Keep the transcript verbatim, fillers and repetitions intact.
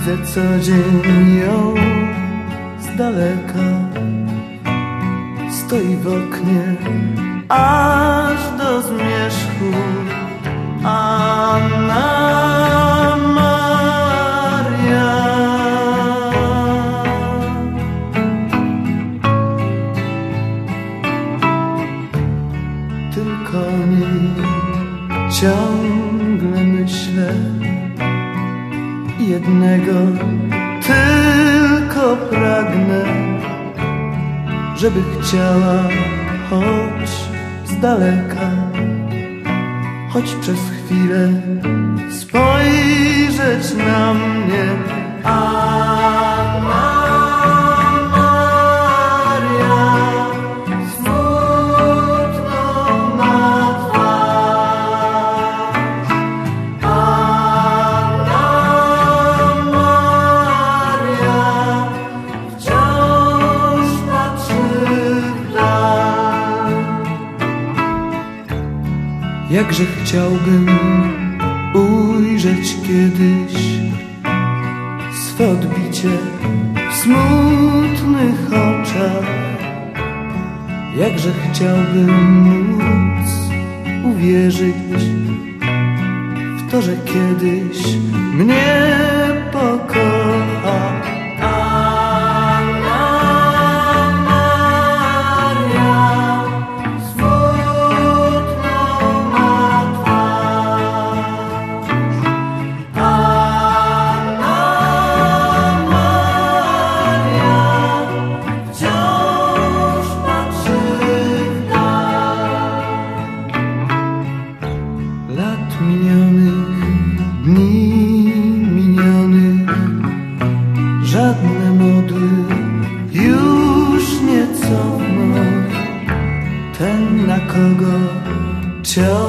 Widzę co dzień ją z daleka, stoi w oknie aż do zmierzchu. Anna Maria, tylko o niej ciągle myślę. Jednego tylko pragnę, żeby chciała choć z daleka, choć przez chwilę spojrzeć na mnie. Anna Maria, smutną ma twarz. Anna Maria wciąż patrzy w dal. Jakże chciałbym ujrzeć kiedyś swe odbicie w smutnych oczach. Jakże chciałbym móc uwierzyć w to, że kiedyś mnie pokocha. Lat minionych, dni minionych, żadne modły już nie cofną. Ten, na kogo ciągle